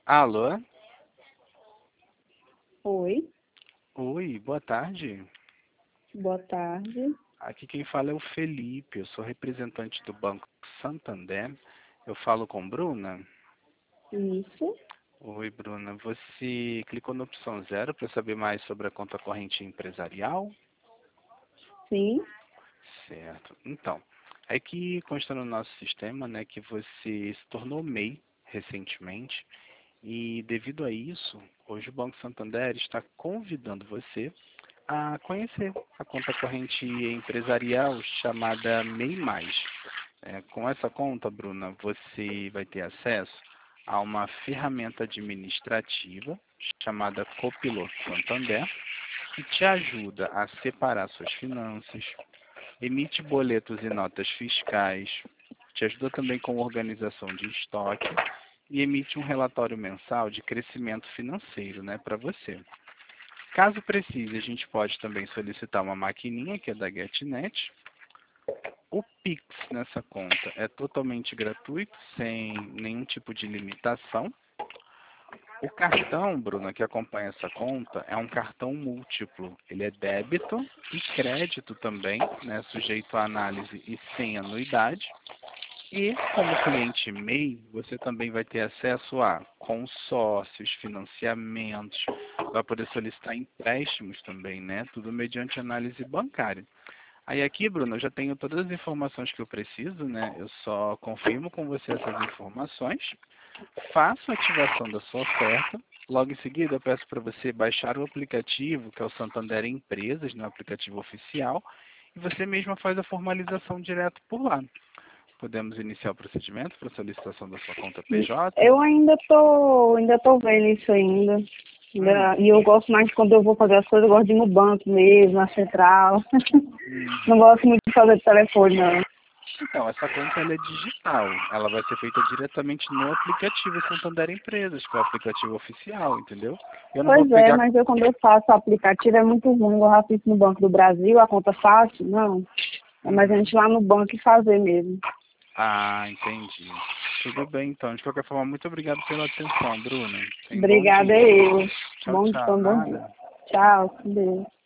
Alô? Oi, Oi, boa tarde. boa tarde. Aqui quem fala é o Felipe, eu sou representante do Banco Santander. Eu falo com Bruna. Isso, Oi, Bruna. Você clicou na opção 0 para saber mais sobre a conta corrente empresarial? sim. Certo. Então, é que consta no nosso sistema, né, que você se tornou MEI recentemente e devido a isso, hoje o Banco Santander está convidando você a conhecer a conta corrente empresarial chamada MEI Mais. Com essa conta, Bruna, você vai ter acesso a uma ferramenta administrativa chamada Copiloto Santander, que te ajuda a separar suas finanças, emite boletos e notas fiscais, te ajuda também com organização de estoque e emite um relatório mensal de crescimento financeiro, né, para você. Caso precise, a gente pode também solicitar uma maquininha que é da GetNet. O Pix nessa conta é totalmente gratuito, sem nenhum tipo de limitação. O cartão, Bruna, que acompanha essa conta, é um cartão múltiplo. Ele é débito e crédito também, né, sujeito a análise e sem anuidade. E, como cliente MEI, você também vai ter acesso a consórcios, financiamentos, vai poder solicitar empréstimos também, né? Tudo mediante análise bancária. Aí aqui, Bruno, eu já tenho todas as informações que eu preciso, né? Eu só confirmo com você essas informações, faço a ativação da sua oferta, logo em seguida eu peço para você baixar o aplicativo, que é o Santander Empresas, no aplicativo oficial, e você mesma faz a formalização direto por lá. Podemos iniciar o procedimento para solicitação da sua conta PJ? Eu ainda tô vendo isso ainda. Hum, E eu gosto mais quando eu vou fazer as coisas, eu gosto de ir no banco mesmo, na central. Não uhum. gosto muito de fazer de telefone, não. Então, essa conta ela é digital. Ela vai ser feita diretamente no aplicativo Santander Empresas, que é o aplicativo oficial, entendeu? Eu não vou Pois é, pegar. mas eu quando eu faço o aplicativo é muito ruim. Eu já fiz no Banco do Brasil, a conta fácil, não. É mais a gente Uhum. ir lá no banco e fazer mesmo. Ah, entendi. Tudo bem, então. De qualquer forma, muito obrigado pela atenção, Bruna. Tenha um bom Obrigada, dia. eu. Tchau, Bom dia, tchau. bom dia. Nada. Tchau, com Deus.